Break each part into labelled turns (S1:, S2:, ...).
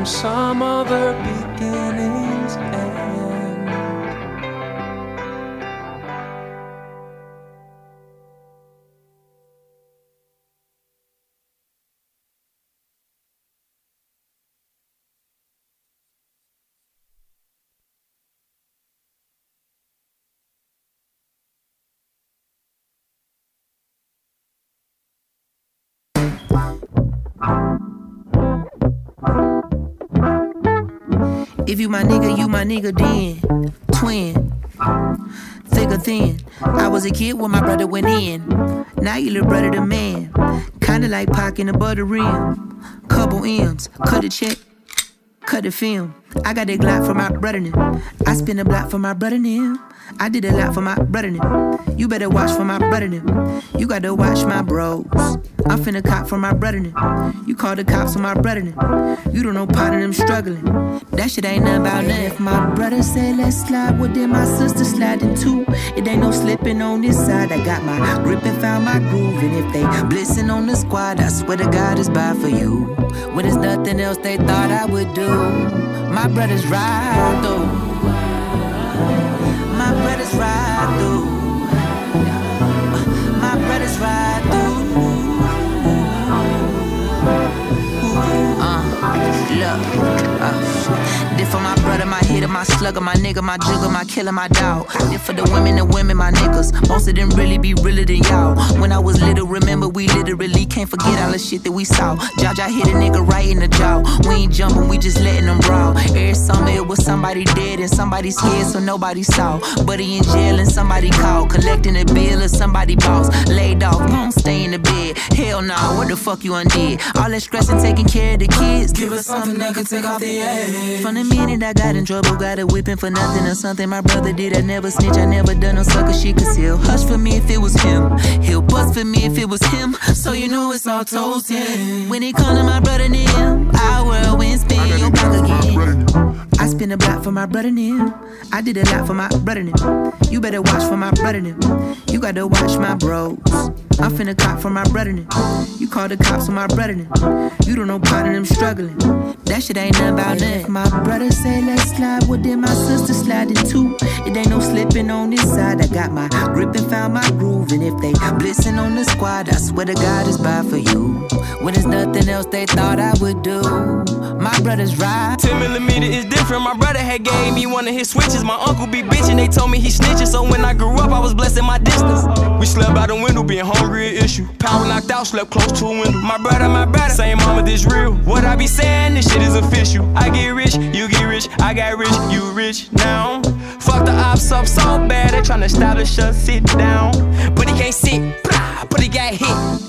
S1: when some other beginnings end.
S2: If you my nigga then. Twin, thick or thin. I was a kid when my brother went in. Now you little brother the man. Kinda like Pac in the butter rim. Couple M's, cut a check, cut the film. I got a Glock for my brother now. I spin a block for my brother now. I did a lot for my brother now. You better watch for my brother now. You gotta watch my bros. I'm finna cop for my brother now. You call the cops on my brother now. You don't know part of them struggling. That shit ain't nothing about nothing. If my brother say let's slide, well then my sister sliding too. It ain't no slipping on this side. I got my grip and found my groove. And if they blitzing on the squad, I swear to God it's bad for you. When there's nothing else they thought I would do. My brothers ride through. My brothers ride through. My brothers ride through. This for my brother, my hitter, my slugger, my nigga, my jugger, my killer, my dog. This for the women, my niggas. Most of them really be realer than y'all. When I was little, remember we literally can't forget all the shit that we saw. Jaja hit a nigga right in the jaw. We ain't jumping, we just letting them brawl. Every summer it was somebody dead and somebody scared, so nobody saw. Buddy in jail and somebody called, collecting a bill or somebody boss. Laid off, won't stay in the bed. Hell nah, what the fuck you undid? All that stress and taking care of the kids. Give us something that can take off the edge. From the minute I got in trouble, got a whipping for nothing or something my brother did. I never snitch, I never done no sucker shit. Cause he'll hush for me if it was him. He'll bust for me if it was him. So you know it's all toasted. When it come to my brother Nim, our world wins spin your back again. I spin a block for my brother Nim. I did a lot for my brother Nim. You better watch for my brother Nim. You gotta watch my bros. I'm finna cop for my brother Nim. You call the cops on my brother Nim. You don't know part of them struggling. That shit ain't nothing about nothing. If my brother say let's slide, well then my sister sliding too. It ain't no slipping on this side. I got my grip and found my groove. And if they blitzing on the squad, I swear to God it's bad for you. When there's nothing else they thought I would do. My brother's ride.
S3: 10mm is different. My brother had gave me one of his switches. My uncle be bitching, they told me he snitching. So when I grew up, I was blessed in my distance. We slept out the window, being hungry an issue. Power knocked out, slept close to a window. My brother, same mama, this real. What I be saying, this shit is official. I get rich, you get rich. I got rich, you rich now. Fuck the ops up so bad, they tryna establish us, sit down. But he can't sit, but he got hit.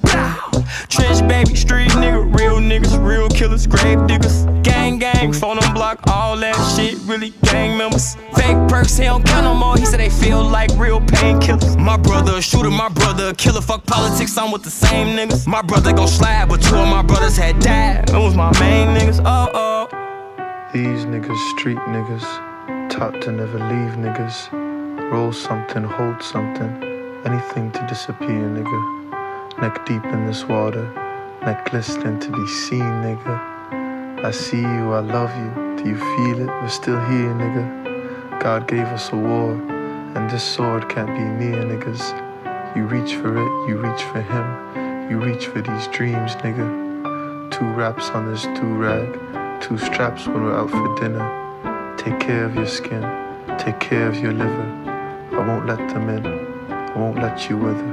S3: Trench baby, street nigga, real niggas, real killers, grave diggers. Gang, phone on block, all that shit, really gang members. Fake perks, he don't count no more, he said they feel like real painkillers. My brother a shooter, my brother a killer, fuck politics, I'm with the same niggas. My brother gon' slide, but two of my brothers had died. It was my main niggas, oh.
S4: These niggas, street niggas, taught to never leave niggas. Roll something, hold something, anything to disappear, nigga. Neck deep in this water, neck glistening to be seen, nigga. I see you, I love you, do you feel it? We're still here, nigga. God gave us a war, and this sword can't be near, niggas. You reach for it, you reach for him, you reach for these dreams, nigga. 2 wraps on this do-rag, 2 straps when we're out for dinner. Take care of your skin, take care of your liver. I won't let them in, I won't let you wither.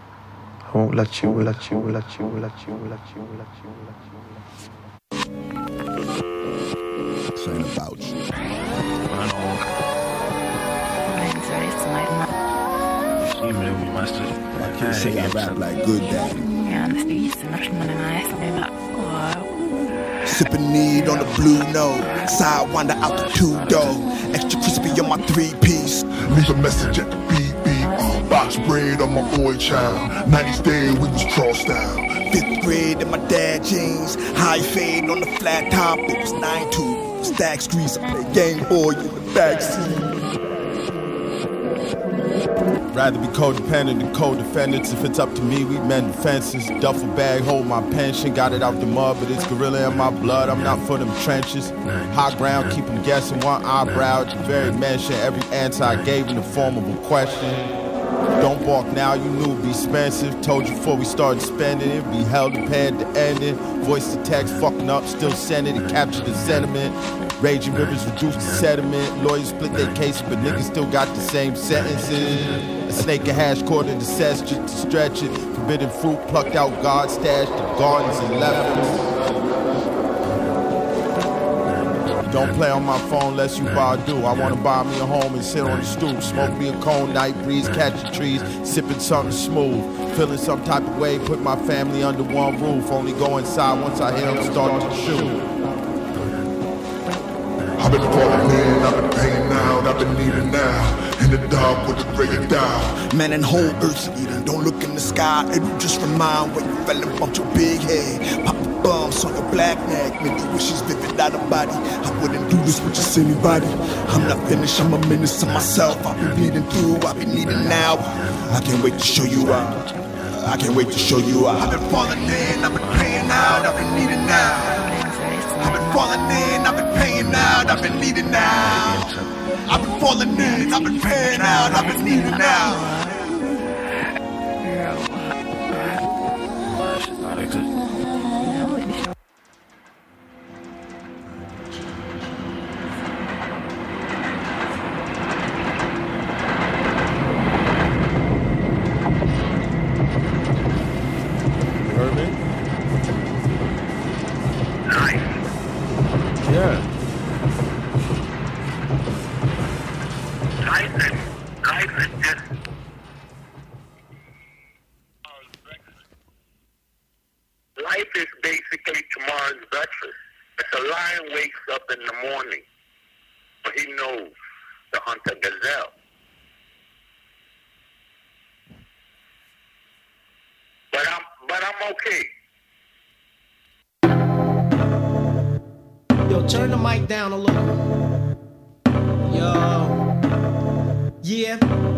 S4: I won't let you, let you, let you, let you, let you, let you, let you.
S5: This ain't about you. I can't say I rap like good daddy. Sipping need on the blue note. Sidewinder out the 2-door. Extra crispy on my 3-piece.
S6: Leave a message at the beep. Box braid on my boy child. 90s day we was crossed out.
S5: 5th grade in my dad jeans. High fade on the flat top. It was 9-2. Stack streets. I play Game Boy in the backseat.
S7: Rather be codependent than co-defendants. If it's up to me, we mend the fences. Duffel bag, hold my pension. Got it out the mud, but it's gorilla in my blood. I'm not for them trenches. High ground, keep them guessing. One eyebrow at the very mention. Every answer I gave in the form of a question. Don't balk now, you knew it'd be expensive. Told you before we started spending it. Be held to pay at the ending. Voice to text, fucking up, still send it and capture the sentiment. Raging rivers reduce the sediment. Lawyers split their cases, but niggas still got the same sentences. A snake and hash quarter to cess just to stretch it. Forbidden fruit plucked out, God stashed the gardens and left us. Don't play on my phone unless you Badu. I wanna buy me a home and sit on the stoop. Smoke me a cone, night breeze, catching trees, sipping something smooth. Feeling some type of way, put my family under one roof. Only go inside once I hear them start to shoot.
S6: I've been falling in, I've been paying out, I've been needing now. In the dark with the gray dial.
S5: Man and whole earth's eating, don't look in the sky. It'll just remind where you fell and bumped your big head. Pop the bumps on your black neck. Maybe wishes vivid out of body. I wouldn't do this with just anybody. I'm not finished, I'm a menace to myself. I've been bleeding through, I've been needing now. I can't wait to show you out. I can't wait to show you out. I've been falling in, I've been praying out, I've been needing now. I've been falling in, I've been paying out, I've been needing now. I've been falling in, I've been paying out, I've been needing now.
S7: You heard me?
S8: Nice.
S7: Yeah.
S8: Life is just life is basically tomorrow's breakfast. If a lion wakes up in the morning, he knows to hunt a gazelle. But I'm okay.
S9: Yo, turn the mic down a little. Yo. Yeah.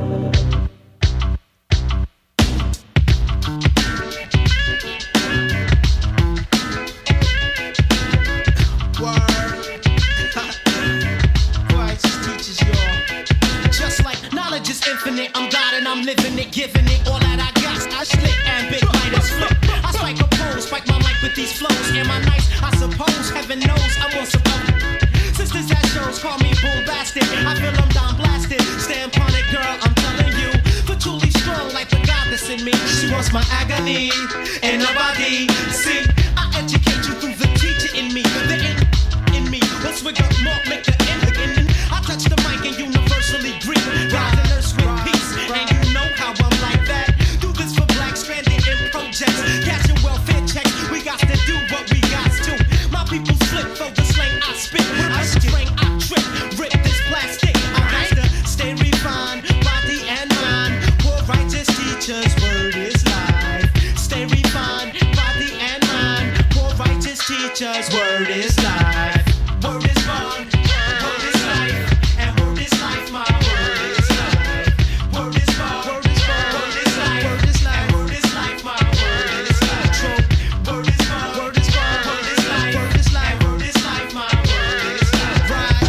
S9: Knowledge is infinite, I'm God and I'm living it, giving it all that I got. I slick and big lighters flip. I spike a pose, spike my mic with these flows. Am I nice? I suppose, heaven knows I'm on some other. Sisters that shows call me bombastic. I feel I'm down blasted. Stand upon it, girl, I'm telling you. For truly strong like the goddess in me. She wants my agony and nobody. See, I educate you through the teacher in me. The in me. Let's wig up more, make the end again. I touch the mic and universally greet. Rise and nurse with peace. And you know how I'm like that. Do this for black stranded in projects. Catching welfare checks. We got to do what we got to. My people slip for the slang I spit. I string, I trip. Rip this plastic. I got to stay refined. Body and mind. Poor righteous teachers. Word is life. Stay refined. Body and mind. Poor righteous teachers. Word is life. Word is born. Word is life. And word is life. My word is life. Word is born. Word is born. Word is life. Word is life. And word is life. My word is life. True. Word is born. Word is born. Word is life. Word is life. And word is life. My word is life. Right.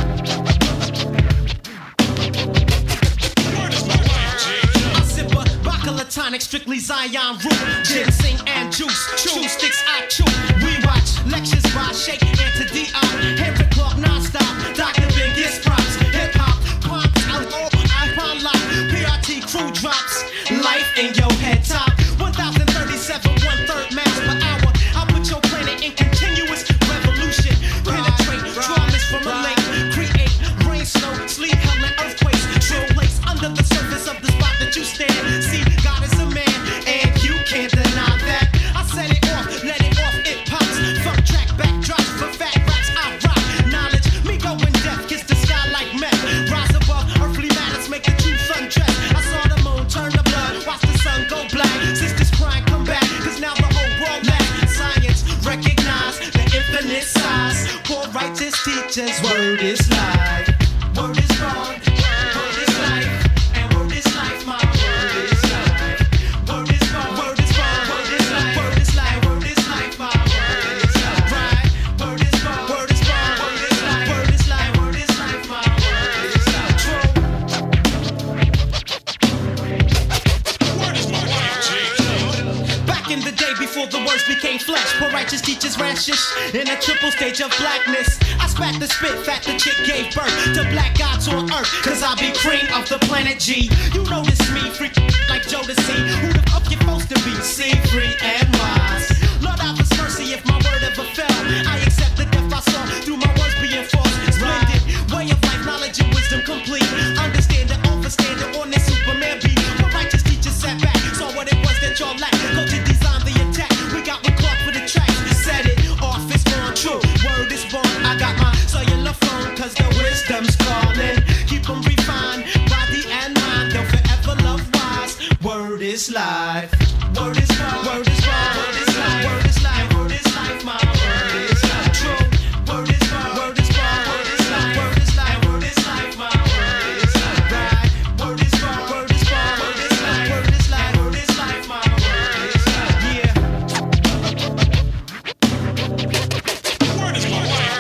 S9: I sip a Bacala tonic, strictly Zion root. Ginseng and juice. Chew sticks I chew. We watch lectures by Sheikh and to D.I. Henry Clark non-stop. Dr. Ben gets props. Hip-hop, pumps, out, iPod lock. PRT crew drops. Life in your head top. 1,037, 1/3 miles per hour. I put your planet in continuous revolution. Penetrate, traumas from a lake. Create rain, snow, sleet, hell, and earthquakes. Drill place under the surface of the spot that you stand. See, God is a man, and you can't deny that. I set it off, let it off, it pops. Fuck track, backdrops for fat raps, I rock. peaches rashes in a triple stage of blackness. I spat the spit, fat the chick gave birth to black gods on earth, cause I be cream of the planet G. You notice me, freak like Jodeci. Who the fuck you supposed to be? See, free and wise. Lord, have His mercy if my word ever fell. I accept the death I saw through my words being false. Splendid way of life, knowledge and wisdom complete. Understand it, overstand it on this Superman beat. My righteous teachers sat back, saw what it was that y'all lacked. Go to design the attack. We got with Clark for the track. Said it off, it's born true. Word is born. I got my cellular phone, cause the wisdom's calling. Keep them refined, body and mind. They'll forever love wise. Word is life. Word is born. Word is born. Word is life. Word is life. Word is life. My word is life. True. Word is born. Word is born. Word is life. Word is life. Word is life. My word is life. Right. Word is born. Word is born. Word is life. Word is life. Word is life. My word is life. Yeah. Word is my life.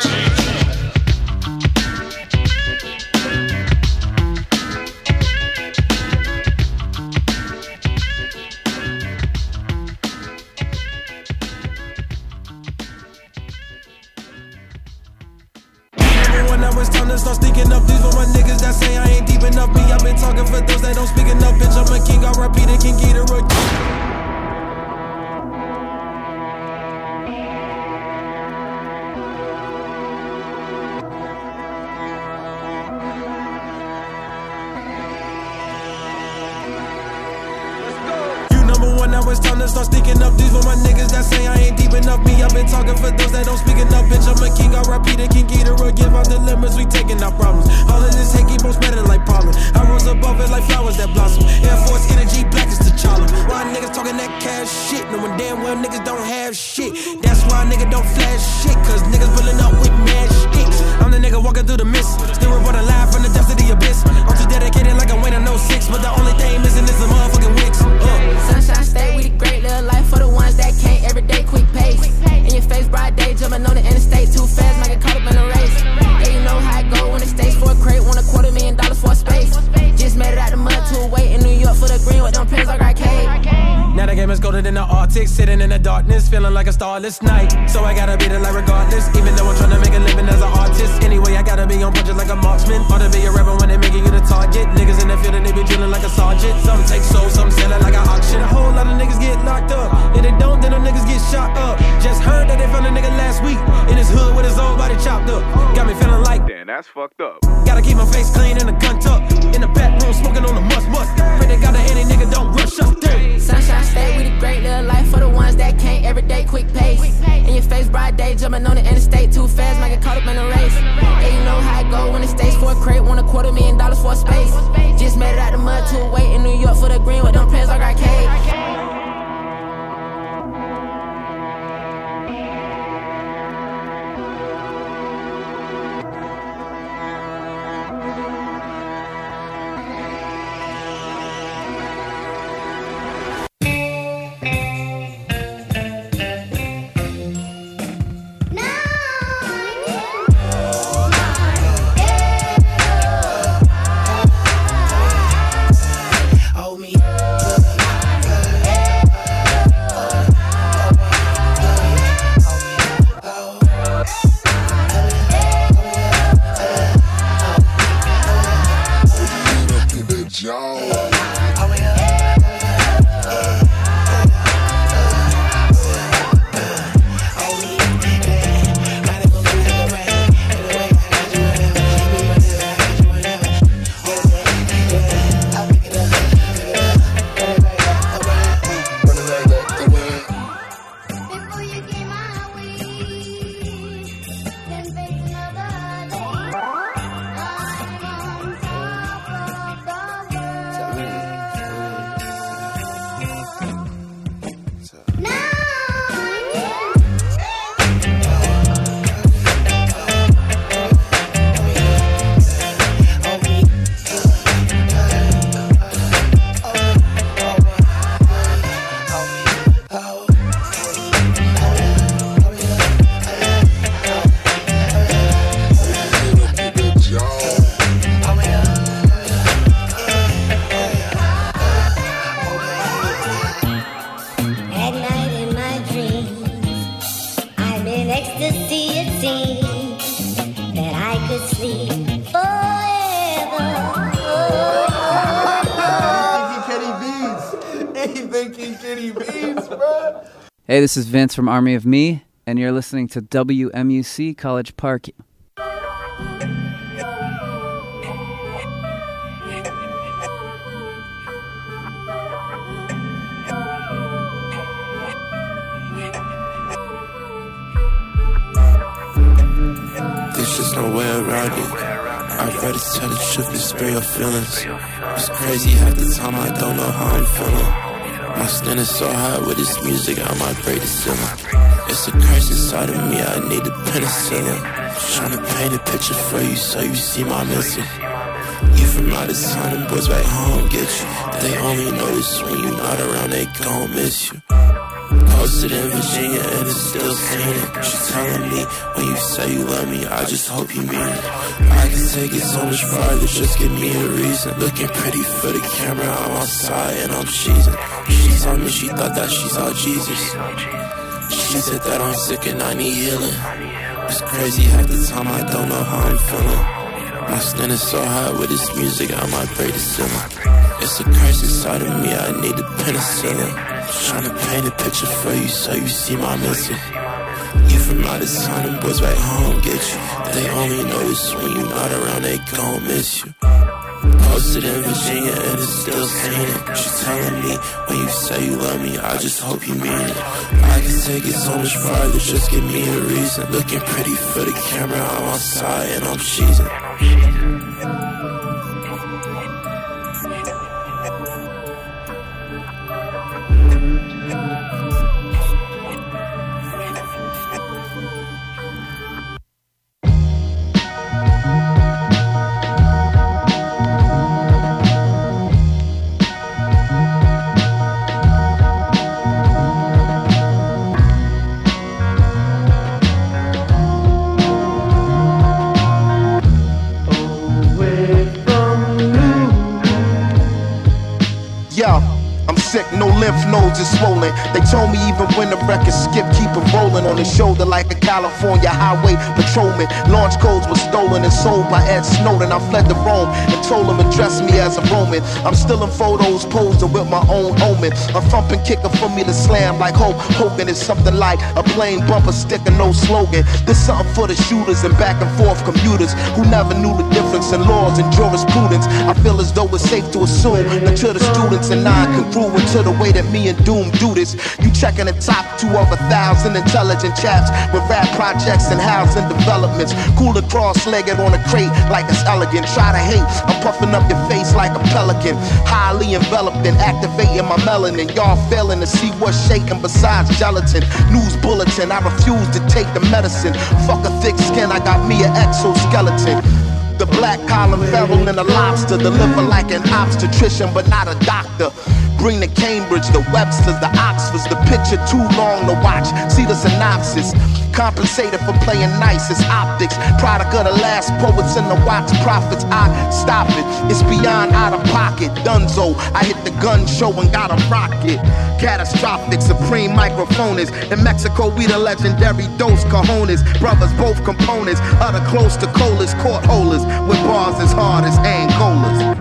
S10: When I was time to start sneaking up, these were my niggas that say I ain't deep enough. Me, I've been talking for those that don't speak enough. Bitch, I'm a king, R.I.P. the King Ghidorah. Now it's time to start sneaking up. These were my niggas that say I ain't deep enough. Me, I've been talking for those that don't speak enough. Bitch, I'm a king, R.I.P. the King Ghidorah. Give out the limits, we taking our problems. All of this hate keep on spreading like pollen. I rose above it like flowers that blossom. Air Force energy, black is T'Challa. Why niggas talking that cash shit? Knowing damn well niggas don't have shit. That's why nigga don't flash shit, cause niggas pulling up with mad sticks. I'm the nigga walking through the mist, still reporting live from the depths of the abyss. I'm too dedicated like I'm Wayne, I know 6, but the only thing missing is the motherfucking wicks.
S11: Sunshine stay, we the great little life for the ones that can't. Everyday quick pace, in your face bright day, jumping on the interstate too fast, might get caught up in a race. Yeah, you know how it go when it stays for a crate, want $250,000 for a space. Just made it out the mud to a wait in New York for the green with them players like arcade.
S10: Now the game is colder than the Arctic, sitting in the darkness, feeling like a starless night. So I gotta be the light regardless, even though I'm trying to make a living as an artist. Anyway, I gotta be on punches like a marksman, or to be a rapper when they making you the target. Niggas in the field and they be drilling like a sergeant. Some take souls, some sell it like an auction. A whole lot of niggas get locked up. If they don't, then them niggas get shot up. Just heard that they found a nigga last week in his hood with his whole body chopped up. Got me feeling like, damn, that's fucked up. Gotta keep my face clean and a gun tucked. In the back room smoking on the must. Pray they got a any nigga don't rush us there.
S11: Sunshine stay, we the great little life for the ones that can't. Everyday quick pace, in your face bright day, jumping on the interstate too fast, might get caught up in a race. Yeah, you know how it go when it stays for a crate, want $250,000 for a space. Just made it out the mud to a wait in New York for the green with them players like arcade.
S9: Hold me.
S12: Kenny Beats, bro.
S13: Hey, this is Vince from Army of Me, and you're listening to WMUC College Park.
S14: There's just no way around it. I'd rather tell the truth than spare your feelings. It's crazy half the time I don't know how I'm feeling. My standing so high with this music, I might break the ceiling. It's a curse inside of me, I need a penicillin. Tryna paint a picture for you so you see my missing. You from out of town, them boys back home get you. They only notice when you not around, they gon' miss you. Posted in Virginia and it's still singing. She telling me when you say you love me, I just hope you mean it. I can take it so much farther, just give me a reason. Looking pretty for the camera, I'm outside and I'm cheesing. She told me she thought that she saw Jesus. She said that I'm sick and I need healing. It's crazy half the time I don't know how I'm feeling. My standing so high with this music, I might break the ceiling. It's a curse inside of me, I need a penicillin. Tryna paint a picture for you so you see my missing. You from out of town, them boys back home get you. They only notice when you not around, they gon' miss you. Posted in Virginia and it's still singing. She telling me when you say you love me, I just hope you mean it. I can take it so much farther, just give me a reason. Looking pretty for the camera, I'm outside and I'm cheesing.
S15: No lymph nodes is swollen. They told me even when the record skip, keep it rolling on his shoulder like a California highway patrolman. Launch codes were stolen and sold by Ed Snowden. I fled to Rome and told him address me as a Roman. I'm still in photos posing with my own omen. A thumping kicker for me to slam like Hulk Hogan is something like a plain bumper sticker, no slogan. This something for the shooters and back and forth commuters who never knew the difference in laws and jurisprudence. I feel as though it's safe to assume that to the students and non-congruent to the way that me and Doom do this. You checking the top 2 of 1,000 intelligent chaps with rap projects and housing developments. Cooler cross-legged on a crate like it's elegant. Try to hate, I'm puffing up your face like a pelican. Highly enveloped and activating my melanin. Y'all failing to see what's shaking besides gelatin. News bulletin, I refuse to take the medicine. Fuck a thick skin, I got me an exoskeleton. The black collar feral and a lobster. Deliver like an obstetrician but not a doctor. Bring the Cambridge, the Websters, the Oxfords. The picture too long to watch, see the synopsis. Compensated for playing nice, it's optics. Product of the last poets and the wax prophets. I stop it, it's beyond out of pocket. Dunzo, I hit the gun show and got a rocket. Catastrophic, supreme microphonist. In Mexico, we the legendary Dos Cajones. Brothers, both components, utter close to colas, court holders. With bars as hard as Angolas.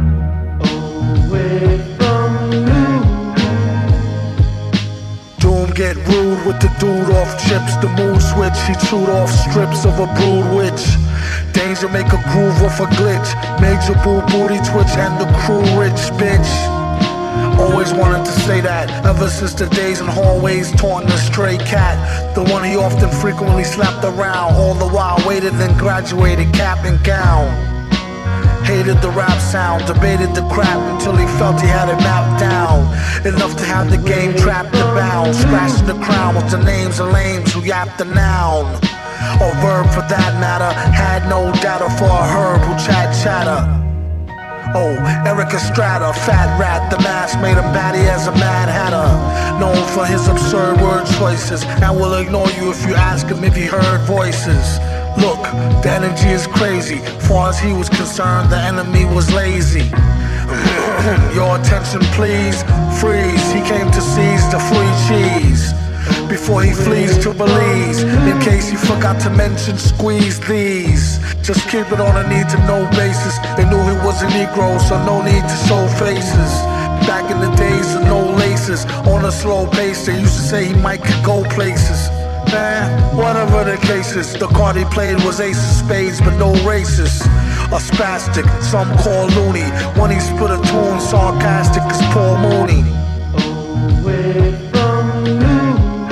S16: Get rude with the dude off chips, the mood switch. He chewed off strips of a brood witch. Danger make a groove off a glitch. Major boo booty twitch and the crew rich bitch. Always wanted to say that ever since the days in hallways taunting a stray cat. The one he often frequently slapped around. All the while waited and graduated cap and gown. Hated the rap sound, debated the crap until he felt he had it mapped down. Enough to have the game trapped and bound. Scratching the crown with the names of lames who yapped the noun. Or verb for that matter. Had no data for a herb who chatter. Oh, Eric Estrada, fat rat, the mask made him batty as a Mad Hatter. Known for his absurd word choices, and will ignore you if you ask him if he heard voices. Look, the energy is crazy. Far as he was concerned, the enemy was lazy. Your attention please, freeze. He came to seize the free cheese. before he flees to Belize. In case he forgot to mention, squeeze these. Just keep it on a need to know basis. They knew he was a Negro, so no need to show faces. Back in the days of no laces, on a slow pace, they used to say he might could go places. Man, whatever the case is, the card he played was ace of spades, but no racist. A spastic, some call loony. When he split a tune, sarcastic as Paul Mooney. Away from you.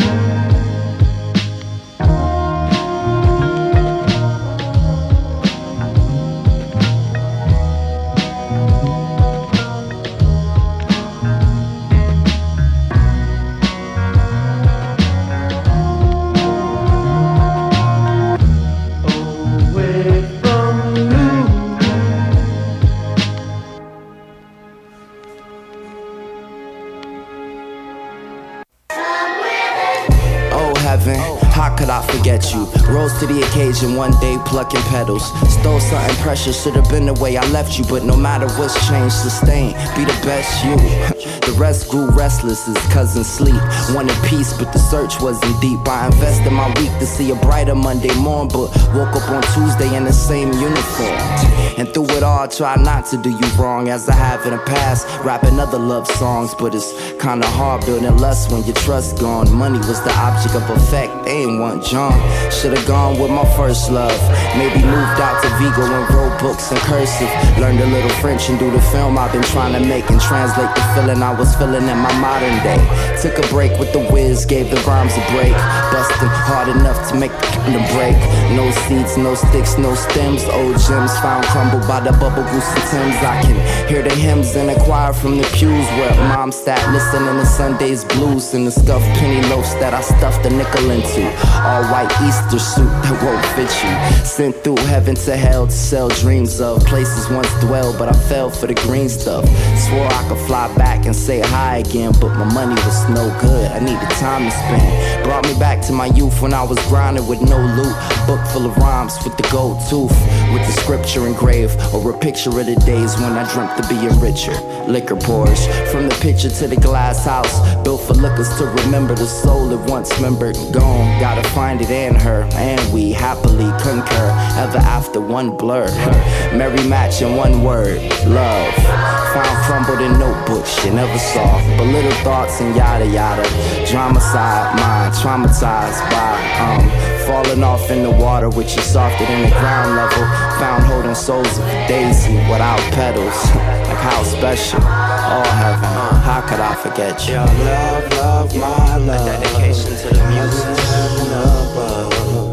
S17: Forget you, rose to the occasion, one day plucking petals. Stole something precious, should have been the way I left you. But no matter what's changed, sustain, be the best you. The rest grew restless as cousins sleep. Wanted peace, but the search wasn't deep. I invested my week to see a brighter Monday morn, but woke up on Tuesday in the same uniform. And through it all, I try not to do you wrong, as I have in the past. Rapping other love songs, but it's kinda hard building lust when your trust gone. Money was the object of effect, they ain't want John. Should've gone with my first love. Maybe moved out to Vigo and wrote books in cursive. Learned a little French and do the film I've been trying to make, and translate the feeling I was feeling in my modern day. Took a break with the whiz, gave the rhymes a break. Busting hard enough to make the break. No seeds, no sticks, no stems. Old gems found crumbled by the bubble goose and Timbs. I can hear the hymns in the choir from the pews where mom sat listening to Sunday's blues and the stuffed penny loaves that I stuffed a nickel into. All white Easter suit that won't fit you. Sent through heaven to hell to sell dreams of places once dwelled, but I fell for the green stuff. Swore I could fly back and say hi again, but my money was no good. I needed time to spend. Brought me back to my youth when I was grinding with no loot. Book full of rhymes with the gold tooth, with the scripture engraved, or a picture of the days when I dreamt of being richer. Liquor pours from the picture to the glass house, built for lookers to remember the soul it once remembered. Gone, gotta find it in her, and we happily concur. Ever after one blur, merry match in one word, love. Found crumbled in notebooks you never saw, but little thoughts and yada yada. Drama side, mind traumatized by falling off in the water, which is softer than the ground level. Found holding souls of a daisy without petals. Like how special, all heaven. How could I forget you? Your love, love, my love. A dedication to the music. Heaven above.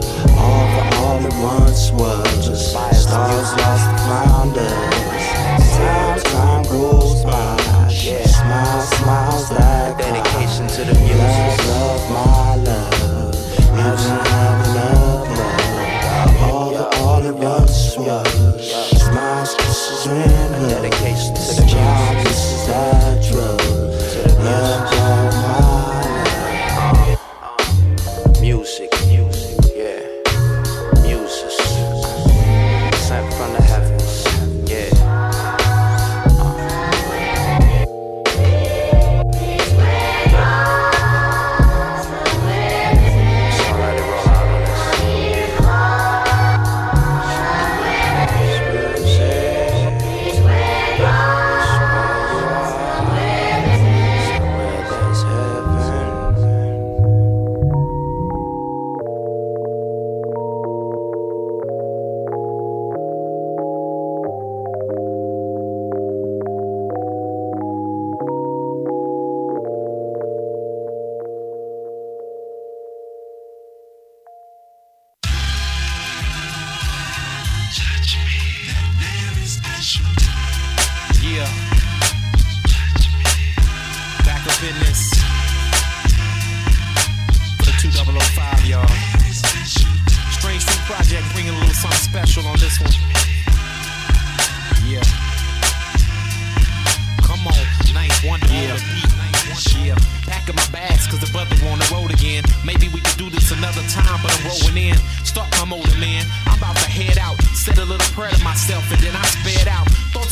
S17: All it once was. Stars lost and found us. Time goes by. Smiles like dedication to the music. Love, my love. Music, love. All it once was. Smiles, kisses, and love. Dedication to the music. This is that drug. Love, my love. Music, yeah. Music. Sent from the heavens, yeah.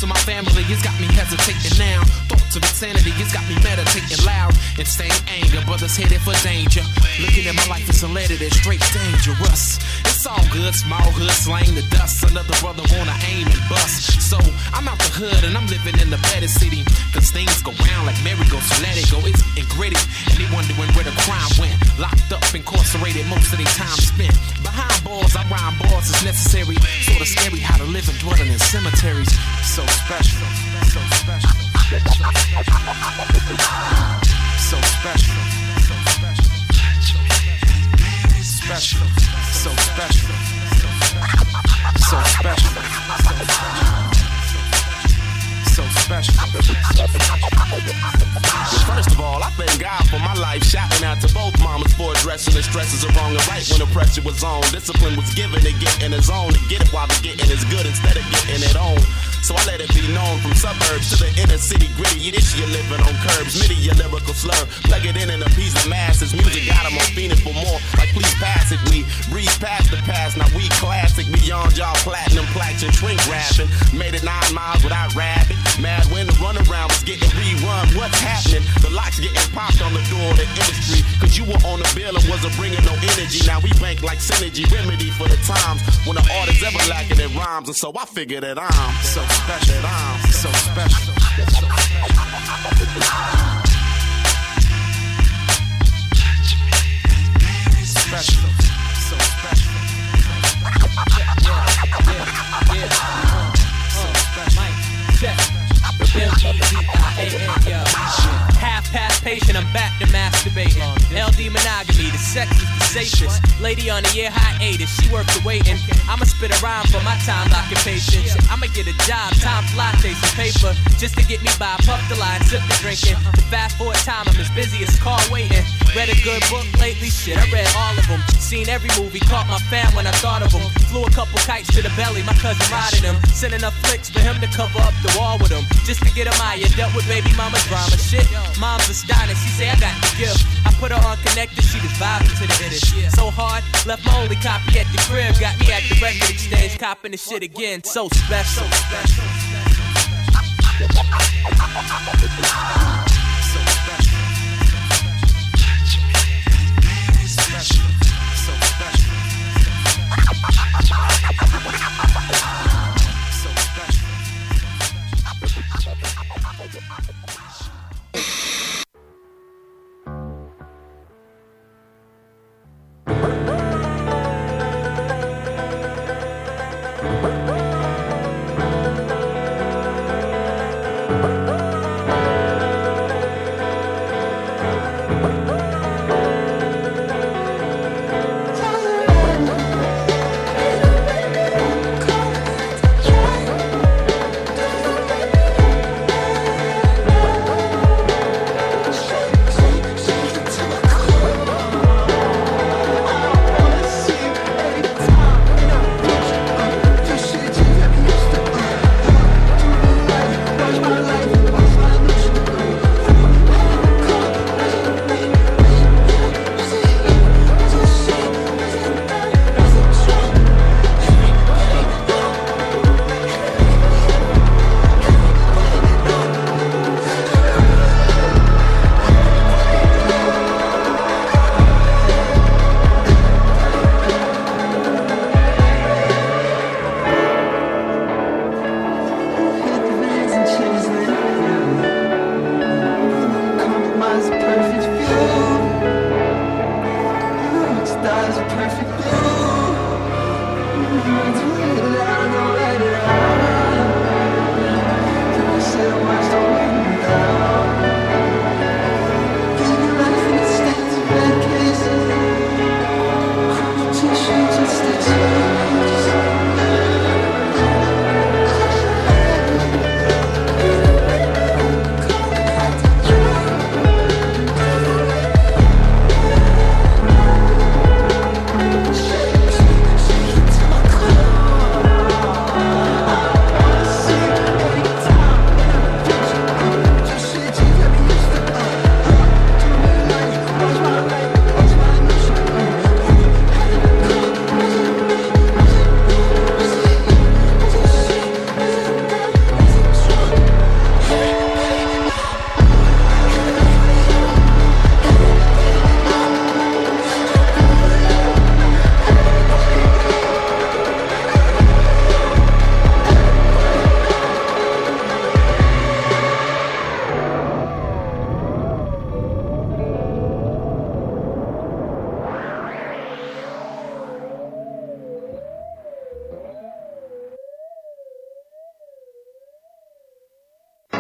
S18: of my family, it's got me hesitating now. Thoughts of insanity, it's got me meditating loud. Insane anger, brothers headed for danger. Looking at my life, it's a letter that's straight dangerous. It's all good, small hood slang the dust. Another brother wanna aim and bust. So I'm out the hood and I'm living in the better city. Cause things go round like merry-go, so let it go. It's and gritty, and they wondering where the crime went. Locked up, incarcerated, most of their time spent. Behind bars, I rhyme bars as necessary. Sorta scary how to live and dwelling in cemeteries. So special, so special. So special, so special. Special, so special. So special, so special.
S19: First of all, I thank God for my life. Shouting out to both mamas for addressing the stresses of wrong and right when the pressure was on. Discipline was given to get in the zone, to get it while the getting is good instead of getting it on. So I let it be known from suburbs to the inner city gritty. This year living on curbs, MIDI a lyrical slur. Plug it in and appease the masses. Music got them on fiending for more. Like please pass it, we breeze past the past. Now we classic beyond y'all platinum plaques and shrink wrapping. Made it 9 miles without rapping. Mad when the runaround was getting rerun. What's happening? The locks getting popped on the door of the industry. Cause you were on the bill and wasn't bringing no energy. Now we bank like synergy, remedy for the times when the artist ever lacking in rhymes. And so I figured that I'm so special, I'm so special. Special, so special.
S20: Half past patient, I'm back to masturbating. LD monogamy, the sex is the safest. Lady on the year hiatus, she worked the waiting. I'ma spit a rhyme for my time occupation. I'ma get a job, time lattes and paper, just to get me by. Puff the line, sip the drinking. The fast forward time, I'm as busy as car waiting. Read a good book lately, shit, I read all of them. Seen every movie, caught my fam when I thought of them. Flew a couple kites to the belly, my cousin riding them. Sent enough flicks for him to cover up the wall with him. Just to get him higher, dealt with baby mama drama. Shit, mom's astonished, she say I got the gift. I put her on connected, she was vibing to the hitters. So hard, left my only copy at the crib. Got me at the record exchange, copping the shit again. So special.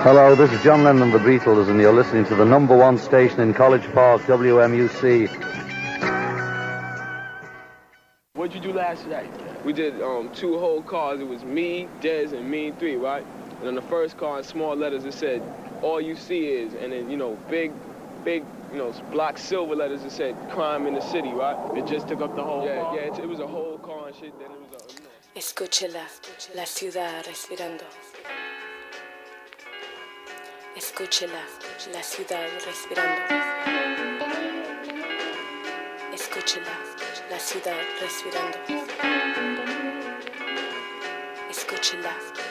S21: Hello, this is John Lennon of the Beatles, and you're listening to the number one station in College Park, WMUC.
S22: What'd you do last night? We did 2 whole cars. It was me, Dez, and Mean 3, right? And on the first car, in small letters, it said, all you see is, and then, big, block silver letters, it said, crime in the city, right? It just took up the whole car. Yeah, it was a whole car and shit. Then it was a,
S23: Escúchela, la ciudad respirando. Escúchela, la ciudad respirando. Escúchela, la ciudad respirando. Escúchela.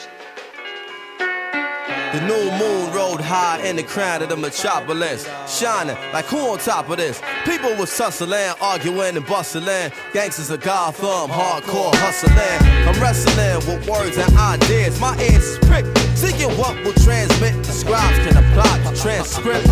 S24: The new moon rode high in the crown of the metropolis, shining like who on top of this? People was tussling, arguing and bustling. Gangsters of Gotham, hardcore hustling. I'm wrestling with words and ideas. My ears is pricked, seeking what will transmit. The scribes can apply the transcript.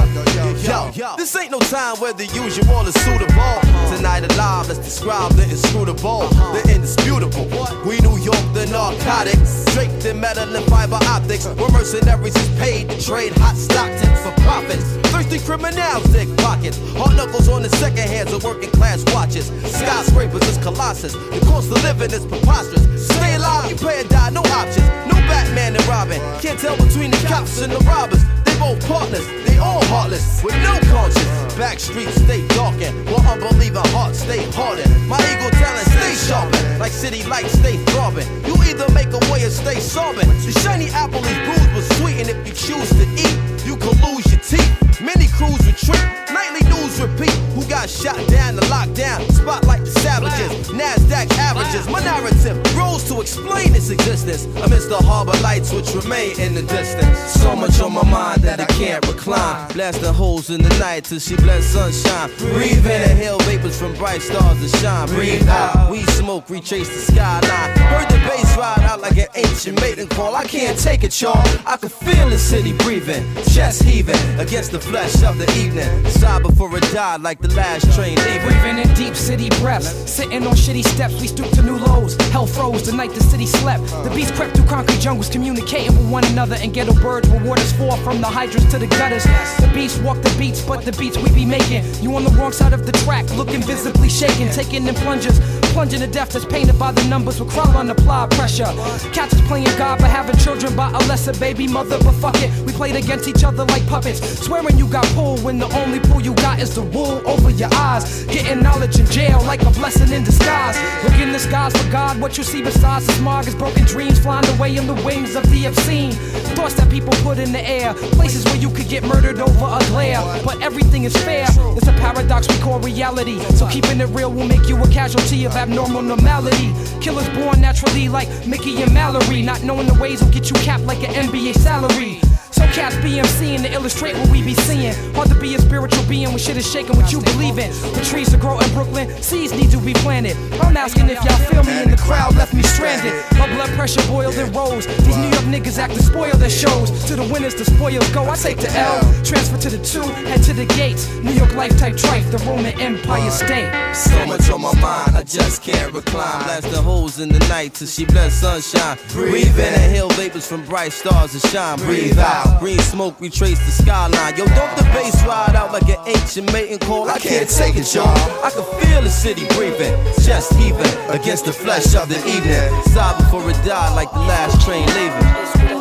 S24: Yo, this ain't no time where the usual is suitable. Tonight alive, let's describe the inscrutable, the indisputable. We New York, the narcotics, draped in metal and fiber optics. We're mercenaries is paid to trade hot stock tips for profits. Thirsty criminals dig pockets. Hard knuckles on the second hands of working class watches. Skyscrapers is colossus. The cost of living is preposterous. Stay alive, you pay or die, no options. No Batman and Robin. Can't tell between the cops and the robbers. They both partners, they all heartless, with no conscience. Back streets stay darkened, while unbelieving hearts stay hardened. My ego talent stay sharpened, like city lights stay throbbing. You either make a way or stay sobbing. The shiny apple is bruised but sweet, and if you choose to eat, you can lose your teeth. Many crews retreat, nightly news repeat. Who got shot down to lockdown? Spotlight the savages, NASDAQ averages. My narrative grows to explain its existence amidst the harbor lights which remain in the distance. So much on my mind that I can't recline. Blasting holes in the night till she bless sunshine. Breathe in, inhale vapors from bright stars to shine. Breathe out, we smoke, retrace the skyline. Heard the bass ride out like an ancient mating call. I can't take it, y'all. I can feel the city breathing, chest heaving against the flesh of the evening. Sigh before it died like the last train leaving.
S25: Breathing in deep city breaths, sitting on shitty steps, we stoop to new lows. Hell froze the night the city slept. The beast crept through concrete jungles, communicating with one another. And ghetto birds reward us for, from the hydrants to the gutters. The beast walk the beats, but the beats we be making. You on the wrong side of the track, looking visibly shaken. Taking in plungers, plunging to death that's painted by the numbers. With crawl on applied pressure. Cats is playing God but having children by a lesser baby mother. But fuck it, we played against each other like puppets. Swearing you got pulled when the only pull you got is the wool over your eyes. Getting knowledge in jail like a blessing in disguise. Look in the skies for God, what you see besides the smog is broken dreams flying away in the wings of the obscene. Thoughts that people put in the air, places where you could get murdered over a glare. But everything is fair, it's a paradox we call reality. So keeping it real will make you a casualty of abnormal normality. Killers born naturally like Mickey and Mallory. Not knowing the ways will get you capped like an NBA salary. So cats be MCing to illustrate what we be seeing. Hard to be a spiritual being when shit is shaking what you believe in. The trees to grow in Brooklyn, seeds need to be planted. I'm asking if y'all feel me, and the crowd left me stranded. My blood pressure boiled and rose. These New York niggas act to spoil their shows. To the winners, the spoils go. I take the L, transfer to the 2, head to the gates. New York life type trife, the Roman Empire State.
S24: So much on my mind, I just can't recline. Blasting holes in the night till she bless sunshine. Breathe in, inhale vapors from bright stars to shine. Breathe out. Green smoke, retrace the skyline. Yo, don't the bass ride out like an ancient mating call. I can't take it, y'all. I can feel the city breathing, chest heaving against the flesh of the evening. Sigh before it died like the last train leaving.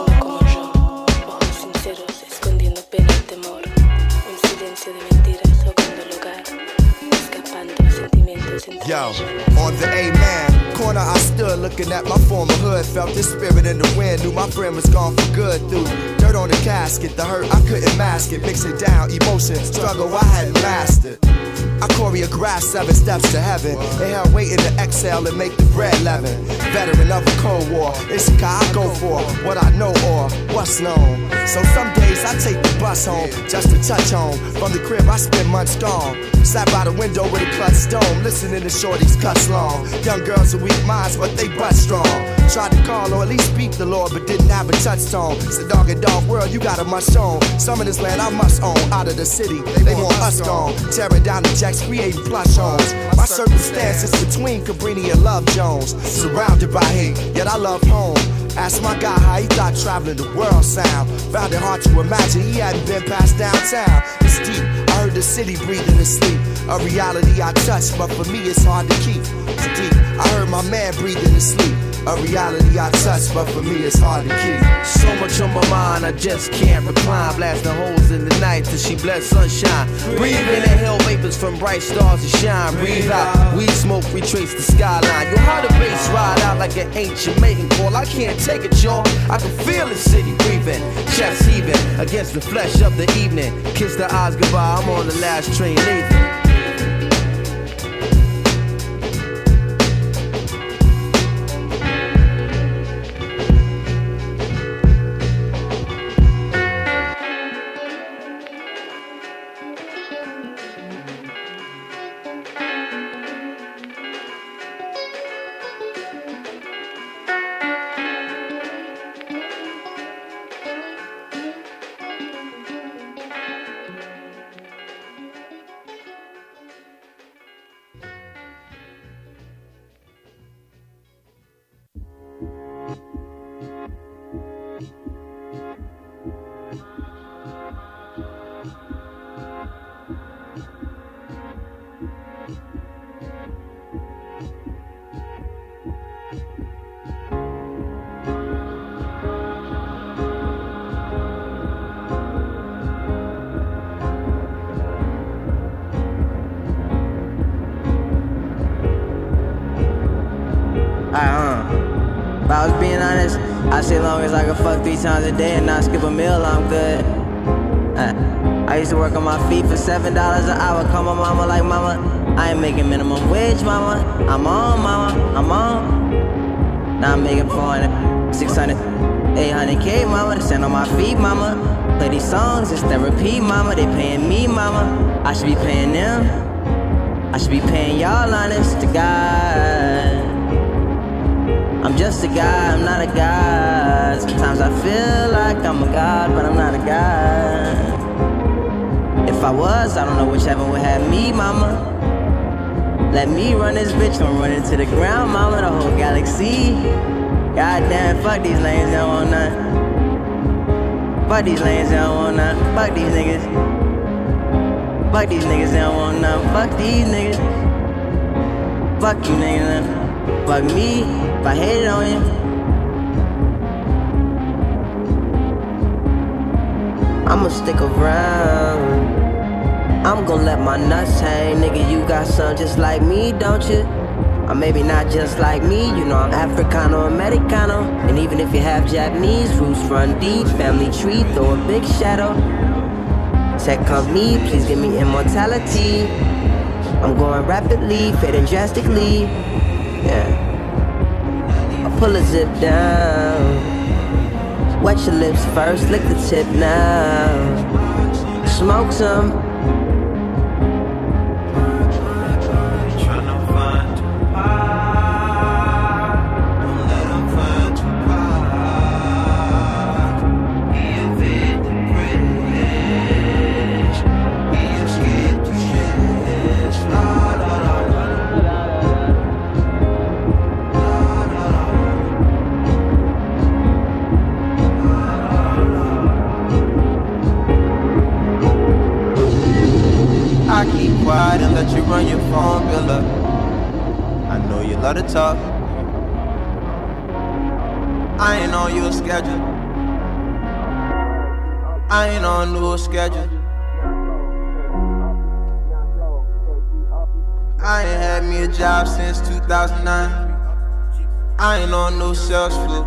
S26: Yo, on the A-man corner I stood looking at my former hood. Felt the spirit in the wind, knew my friend was gone for good. Through dirt on the casket, the hurt I couldn't mask it. Mixing down emotion, struggle I hadn't mastered. I choreographed 7 steps to heaven. Inhale, waiting to exhale and make the bread leaven. Veteran of a Cold War, it's a car I go for what I know or what's known. So some days I take the bus home just to touch home. From the crib I spend months gone. Sat by the window with a clutch stone, listening to shorties cuss long. Young girls with weak minds, but they butt strong. Tried to call or at least speak the Lord, but didn't have a touchstone. It's a dog and dog world, you got a must own. Some of this land I must own. Out of the city, they want us gone. Tearing down the jacks, creating plush homes. My circumstances between Cabrini and Love Jones. Surrounded by hate, yet I love home. Asked my guy how he thought traveling the world sound. Found it hard to imagine he hadn't been past downtown. It's deep, I heard the city breathing in sleep. A reality I touch, but for me it's hard to keep. It's deep, I heard my man breathing in sleep. A reality I touch, but for me it's hard to keep.
S24: So much on my mind, I just can't recline. Blasting holes in the night till she bless sunshine. Breathe in the hell vapors from bright stars to shine. Breathe out, weed smoke, retrace the skyline. Yo, how the bass ride out like an ancient mating call. I can't take it, y'all. I can feel the city breathing. Chest heaving against the flesh of the evening. Kiss the eyes goodbye, I'm on the last train leaving.
S1: If I was being honest, I say long as I can fuck 3 times a day and not skip a meal, I'm good. I used to work on my feet for $7 an hour. Call my mama like, mama, I ain't making minimum wage, mama. I'm on, mama, I'm on. Now I'm making 400, 600, 800K, mama. To stand on my feet, mama. Play these songs, it's therapy, mama. They paying me, mama. I should be paying them. I should be paying y'all, honest to God. I'm just a guy, I'm not a god. Sometimes I feel like I'm a god, but I'm not a god. If I was, I don't know which heaven would have me, mama. Let me run this bitch, I'm running to the ground, mama. The whole galaxy. Goddamn, fuck these lanes, they don't want none. Fuck these lanes, they don't want none. Fuck these niggas. Fuck these niggas, they don't want none. Fuck these niggas. Fuck you niggas. Fuck me, if I hated on you. I'ma stick around. I'm gon' let my nuts hang. Nigga, you got some just like me, don't you? Or maybe not just like me, you know I'm Africano, Americano. And even if you have Japanese roots, run deep, family tree, throw a big shadow. Tech company, please give me immortality. I'm going rapidly, fading drastically. Yeah. I pull a zip down. Wet your lips first, lick the tip now. Smoke some.
S2: I keep quiet and let you run your phone bill up. I know you love to talk. I ain't on your schedule. I ain't on no schedule. I ain't had me a job since 2009. I ain't on no sales floor.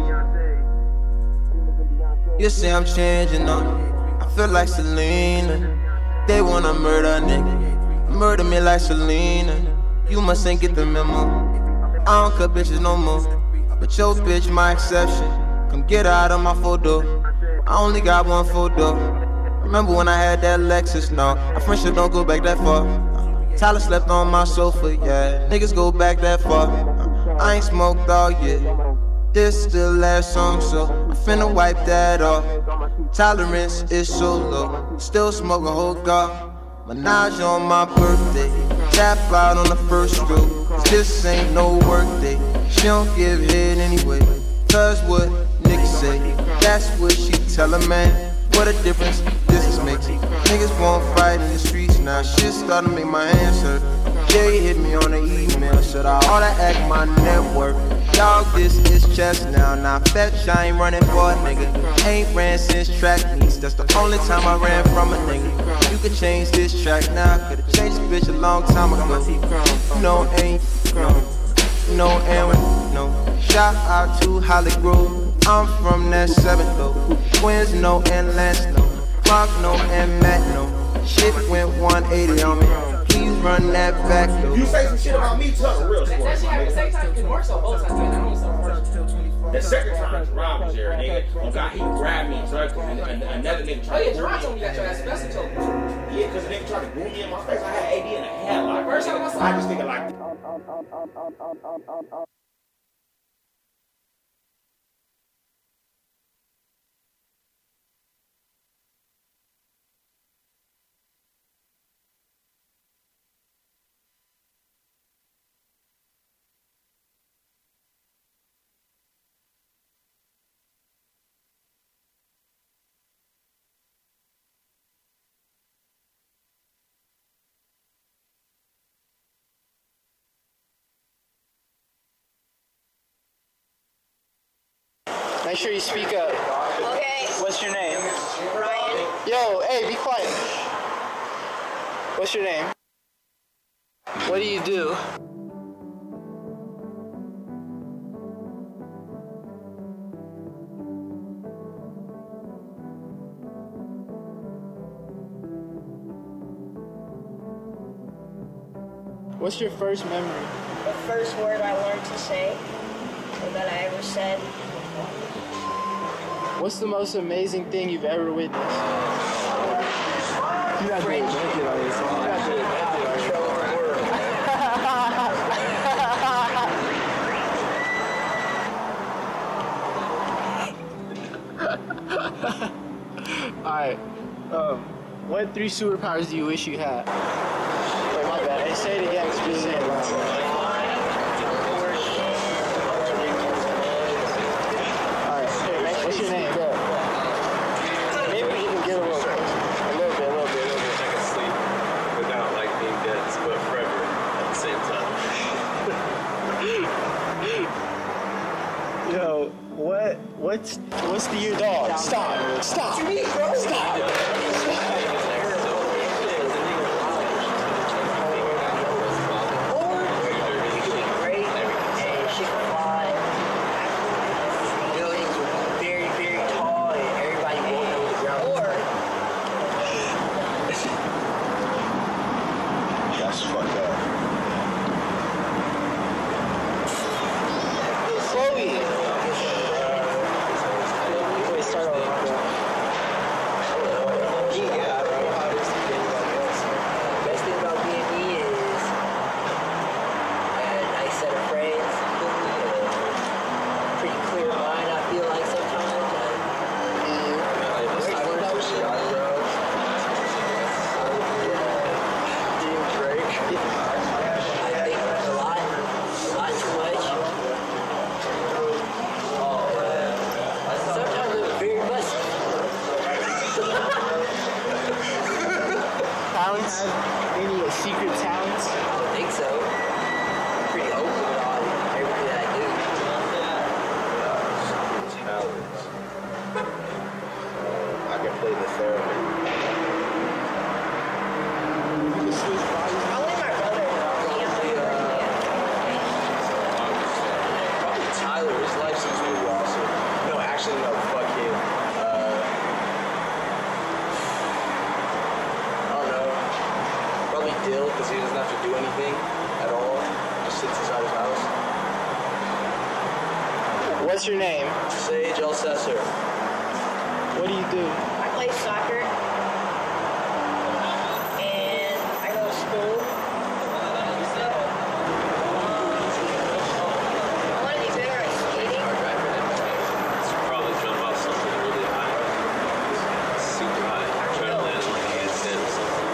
S2: You say I'm changing on you. I feel like Selena. They wanna murder a nigga. Murder me like Selena. You must ain't get the memo. I don't cut bitches no more. But your bitch my exception. Come get her out of my photo. I only got one photo. Remember when I had that Lexus? No, our friendship don't go back that far. Tyler slept on my sofa, yeah. Niggas go back that far. I ain't smoked all yet. This the last song, so I'm finna wipe that off. Tolerance is so low. Still smoke a whole gar. Menage on my birthday. Tap out on the first stroke. This ain't no work day. She don't give head anyway. Cause what she say. That's what she tell a man. What a difference this is making. Niggas won't fight in the streets now. Shit starting to make my hands hurt. Jay hit me on the email. Should I oughta act my network? Dog, this is chess now. Now fetch, I ain't running for a nigga. Ain't ran since track meets. That's the only time I ran from a nigga. You could change this track now. Could've changed this bitch a long time ago. No, ain't, no, and no. Shout out to Holly Grove. I'm from that 7th though. Twins, no, and Lance, no. Mark, no, and Matt, no. Shit went 180 on me. Please run that back though.
S3: You say some shit about me, Tucker, real sport. That shit happened the same time. Cause Mark saw both times. The second time, Rob was there, nigga. Oh God, he grabbed me, so another nigga tried to. Oh yeah, Gerard told me that your ass best told me. Yeah, cause the nigga tried to boom me in my face. I had AD in a headlock. First time I saw. I just thinking like.
S4: Make sure you speak up.
S5: Okay.
S4: What's your name?
S5: Ryan.
S4: Yo, hey, be quiet. What's your name? What do you do? What's your first memory?
S5: The first word I learned to say, or that I ever said.
S4: What's the most amazing thing you've ever witnessed? You got
S5: French.
S4: Alright. What 3 superpowers do you wish you had? Wait, my bad. Hey, say it again. Just say it loud. What's your name? Maybe we can get a little bit. I can
S6: sleep without like being dead, but forever at the same time.
S4: Yo, what's the year dog? Stop. Stop. Any secret talents?
S5: I don't think so. I'm pretty open about everything that I do.
S6: Talents. I can play the theremin.
S5: Probably my brother.
S6: Probably Tyler. His life seems really awesome. No, actually, no. Fuck him. Dill, because he doesn't have to do anything at all. Just sits inside his house.
S4: What's your name?
S6: Sage Alcesser.
S4: What do you do?
S5: I play soccer. And I go to school. I want to be better at skating.
S6: Probably jump off something really high. Super high. Try to land on my handstand or something.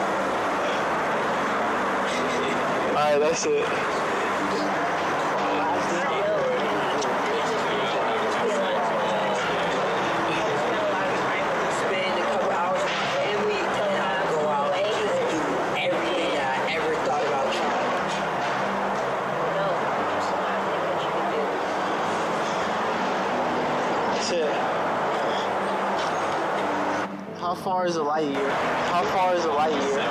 S4: Alright, that's it. How far is a light year? How far is a light year?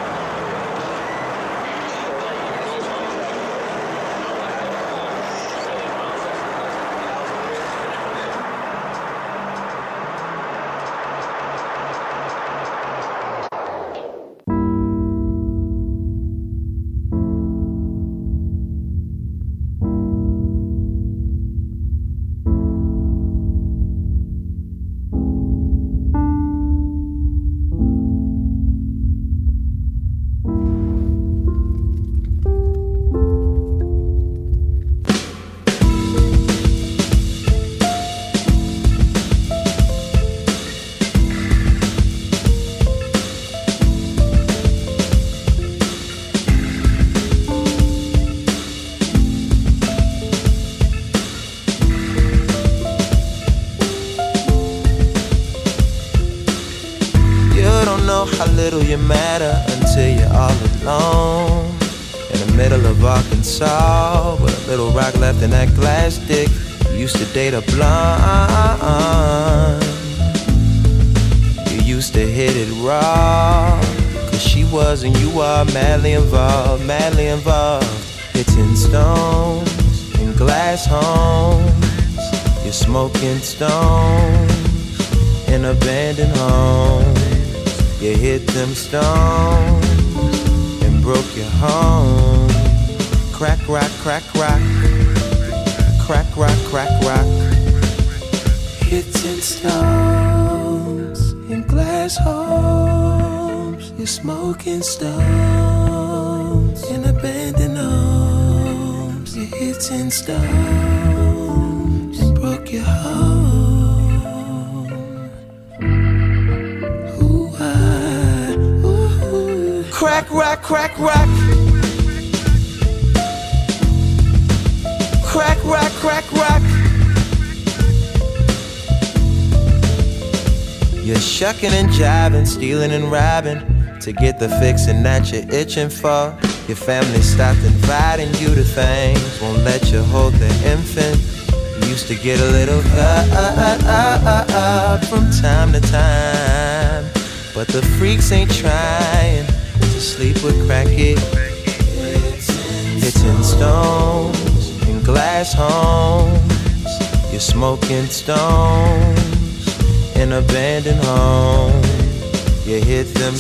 S2: How little you matter until you're all alone in the middle of Arkansas with a little rock left in that glass dick. You used to date a blonde. You used to hit it raw, cause she was and you are madly involved, madly involved. Hitting stones in glass homes. You're smoking stones in abandoned homes. You hit them stones and broke your home. Crack, rock, crack, rock. Crack, rock, crack, rock. Hitting stones in glass homes. You're smoking stones in abandoned homes. You're hitting stones and broke your home. Crack, rock, crack, rock. Crack, rock, crack, rock. You're shucking and jiving, stealing and robbing to get the fixin' that you're itching for. Your family stopped inviting you to things, won't let you hold the infant. You used to get a little from time to time, but the freaks ain't trying to sleep with crackhead. Hitting stones in glass homes. You're smoking stones in abandoned homes. You hit them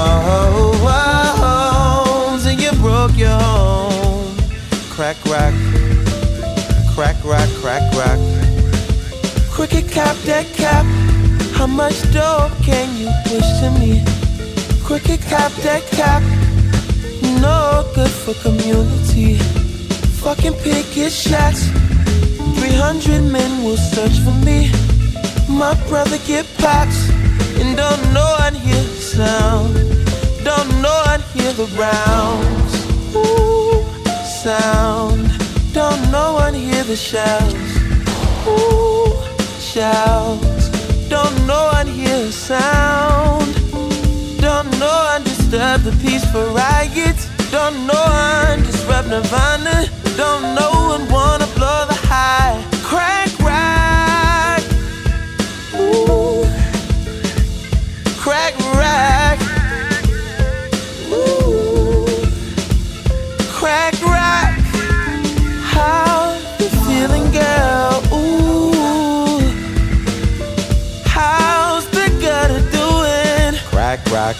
S2: stones and you broke your home. Crack, rock. Crack, rock, crack, rock. Cricket cap, that cap. How much dope can you push to me? Cricket cap, that cap. No good for community. Fucking pick your shots. 300 men will search for me. My brother get pops and don't know I'd hear the sound. Don't know I'd hear the rounds. Ooh, sound. Don't know I'd hear the shouts. Ooh, shouts. Don't know I'd hear a sound. Don't know I disturb the peaceful riots. Don't know I disrupt Nirvana. Don't know and wanna blow the high. Crack rock. Ooh. Crack rock. Ooh. Crack rock. How you feeling, girl? Ooh. How's the gutter doing? Crack rock.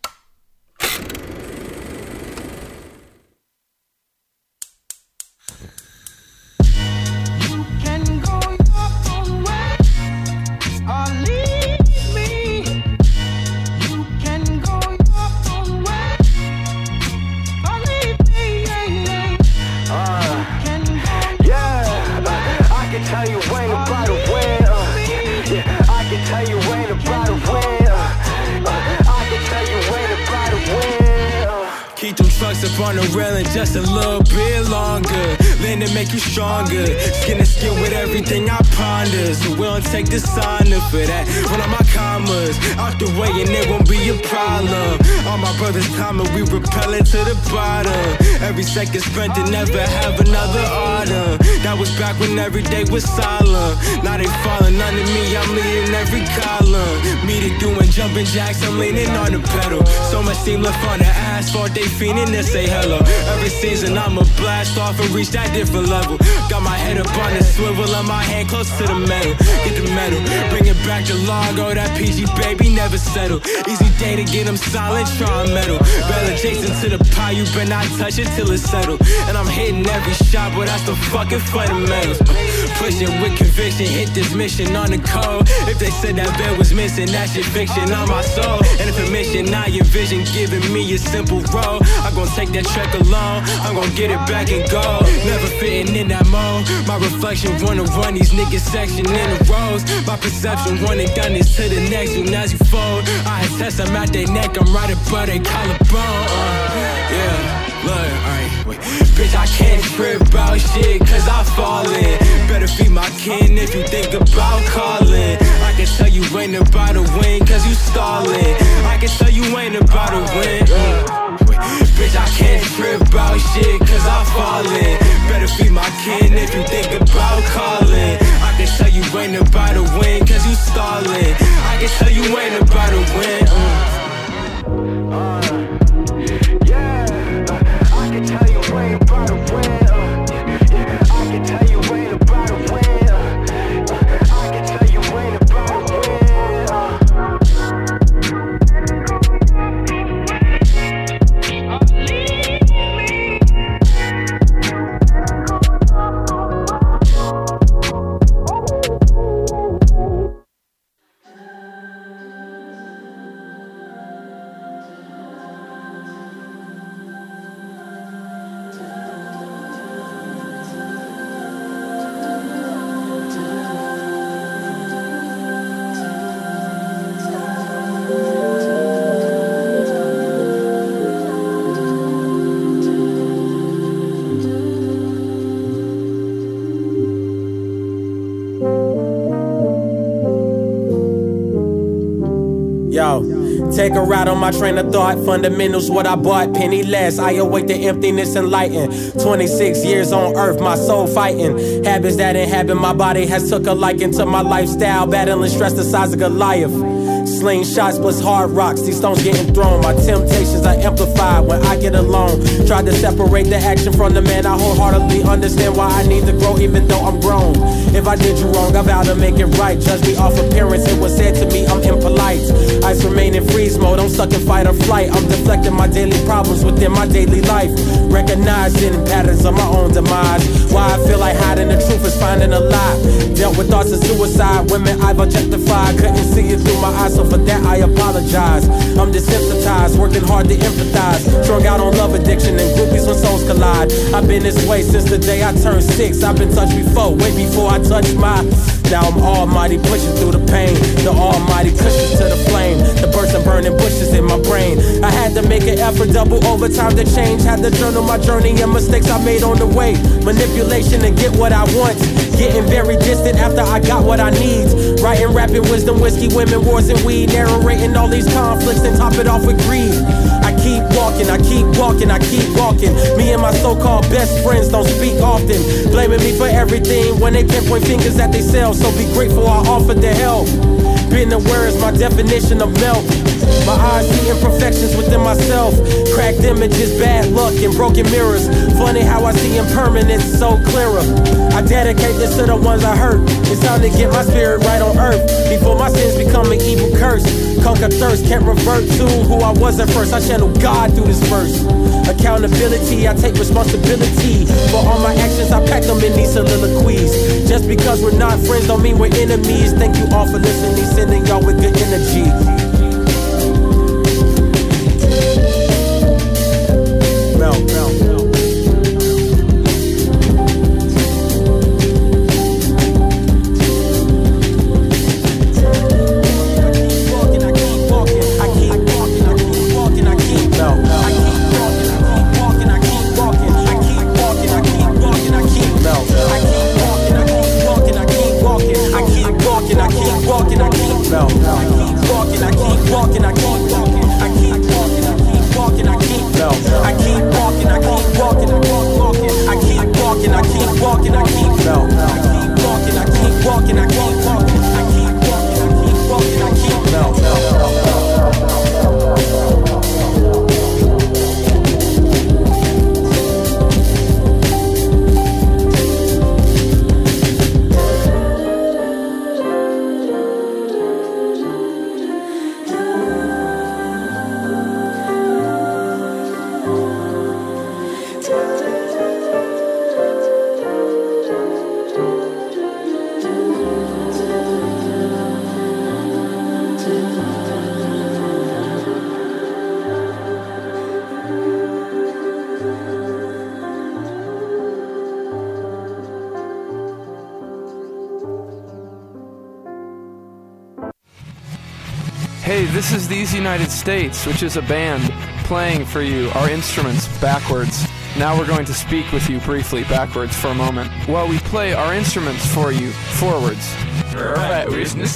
S7: Keep them trucks up on the railing just a little bit longer. Lean to make you stronger. Skin to skin with everything I ponder. So we don't take the sign up for that. Run on my commas out the way and it won't be a problem. All my brothers coming, we repel it to the bottom. Every second spent to never have another autumn. That was back when every day was solemn. Now they falling under me, I'm leading every column. Me to doing jumping jacks, I'm leaning on the pedal. So much steam left on the asphalt, they fiending to say hello. Every season I'ma blast off and reach that different level. Got my head up on the swivel and my hand close to the metal. Get the metal, bring it back to Largo, that PG baby never settle. Easy day to get them silent, try metal. Bell adjacent to the pie, you better not touch it till it's settled. And I'm hitting every shot, but that's the fucking fundamentals. Pushing with conviction, hit this mission on the code. If they said that bed was missing, that shit fiction on my soul. And if a mission, now your vision giving me a simple road. I'm gonna take that trek alone, I'm gonna get it back and go. Never fitting in that mode. My reflection wanna run these niggas section in the rows. My perception wanna done this to the next one as you fold. I test, I'm at their neck, I'm right above their collarbone. Yeah, look, alright, wait. Bitch, I can't trip about shit, cause I fall in. Better feed my kin if you think about calling. I can tell you ain't about to win, cause you stalling. I can tell you ain't about to win. Bitch, I can't trip about shit, cause I fall in. Better feed my kin if you think about calling. I can tell you ain't about to win, cause you stalling. I can tell you ain't about to win. I can tell you ain't about to win. I can tell you ain't about to win. I can tell you ain't about to win.
S8: Take a ride on my train of thought. Fundamentals, what I bought, penny less. I await the emptiness and lighten. 26 years on earth, my soul fighting. Habits that inhabit my body has took a liking to my lifestyle. Battling stress the size of Goliath. Slingshots plus hard rocks, these stones getting thrown. My temptations are amplified when I get alone. Tried to separate the action from the man. I wholeheartedly understand why I need to grow even though I'm grown. If I did you wrong, I vow to make it right. Judge me off appearance, it was said to me I'm impolite. Ice remain in freeze mode, I'm stuck in fight or flight. I'm deflecting my daily problems within my daily life. Recognizing patterns of my own demise. Why I feel like hiding the truth is finding a lie. Dealt with thoughts of suicide, women I've objectified. Couldn't see it through my eyes, so for that I apologize. I'm desensitized, working hard to empathize. Strung out on love addiction and groupies when souls collide. I've been this way since the day I turned 6. I've been touched before, way before I touched my. Now I'm almighty, pushing through the pain. The almighty pushes to the flame. The bursts and burning bushes in my brain. I had to make an effort, double overtime to change. Had to journal my journey and mistakes I made on the way. Manipulation to get what I want. Getting very distant after I got what I need. Writing, rapping, wisdom, whiskey, women, wars, and weed. Narrating all these conflicts and top it off with greed. I keep walking, I keep walking, I keep walking. Me and my so-called best friends don't speak often. Blaming me for everything when they pinpoint fingers at themselves. So be grateful I offered the help. Being aware is my definition of melt. My eyes see imperfections within myself. Cracked images, bad luck, and broken mirrors. Funny how I see impermanence so clearer. I dedicate this to the ones I hurt. It's time to get my spirit right on earth before my sins become an evil curse. Conquer thirst, can't revert to who I was at first. I channel God through this verse. Accountability, I take responsibility for all my actions. I pack them in these soliloquies. Just because we're not friends don't mean we're enemies. Thank you all for listening, sending y'all with good energy. Melt. I keep walking.
S9: Hey, this is These United States, which is a band playing for you our instruments backwards. Now we're going to speak with you briefly backwards for a moment while we play our instruments for you forwards. Alright, we just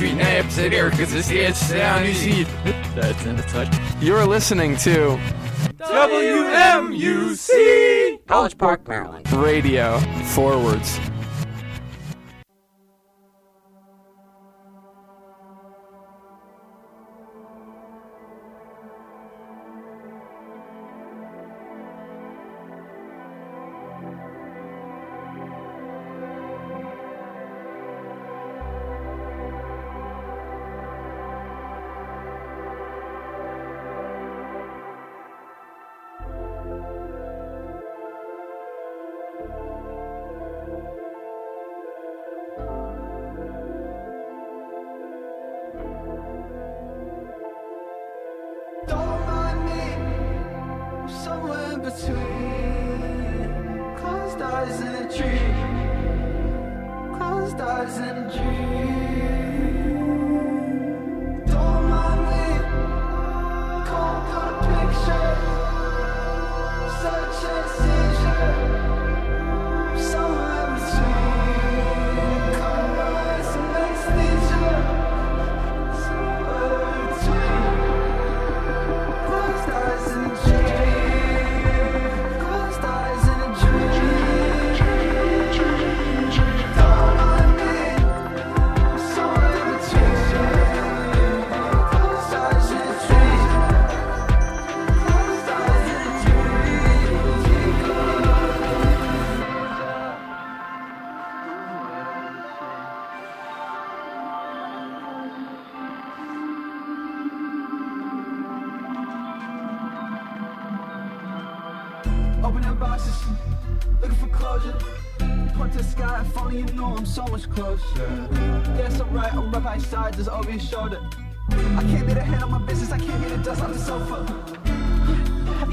S9: That's in the touch. You're listening to WMUC
S10: College Park, Maryland.
S9: Radio forwards.
S11: Opening boxes, looking for closure. Point to the sky, if only you knew I'm so much closer. Yeah, it's alright, I'm right by your side, just over your shoulder. I can't be the head of my business, I can't be the dust off the sofa.